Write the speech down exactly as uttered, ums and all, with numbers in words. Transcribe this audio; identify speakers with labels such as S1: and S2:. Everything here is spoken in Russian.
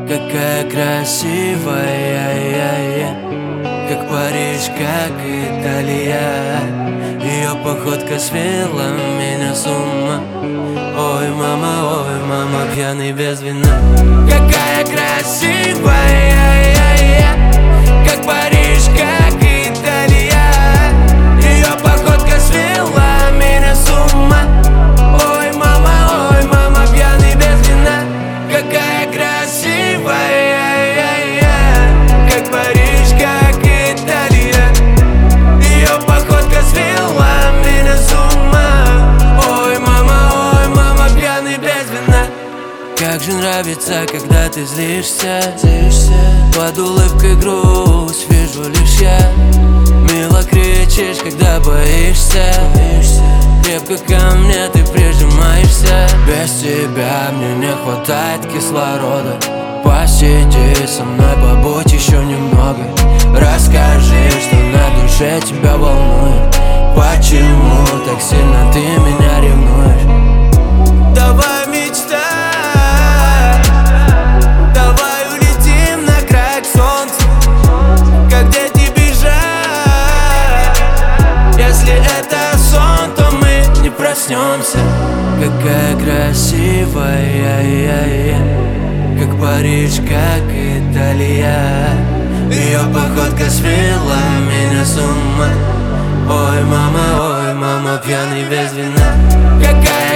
S1: Какая красивая, как Париж, как Италия. Ее походка свела меня с ума. Ой, мама, ой, мама, пьяный без вина. Какая красивая, как Париж, как Италия. Ее походка свела меня с ума. Ой, мама, ой, мама, пьяный без вина. Какая красивая, как Париж, как Италия. Ее походка свела меня с ума. Ой, мама, ой, мама, пьяный без вина. Как же нравится, когда ты злишься, злишься. Под улыбкой грусть вижу лишь я. Мило кричишь, когда боишься, боишься. Крепко ко мне ты прижимаешься. Без тебя мне не хватает кислорода. Посиди со мной, побудь еще немного. Расскажи, что на душе тебя волнует. Почему так сильно ты меня ревнуешь? Давай мечтать, давай улетим на край солнца, как дети бежать. Если это сон, то мы не проснемся. Какая красивая, как Париж, как Италия. Ее походка свела меня с ума. Ой, мама, ой, мама, пьяный без вина. Какая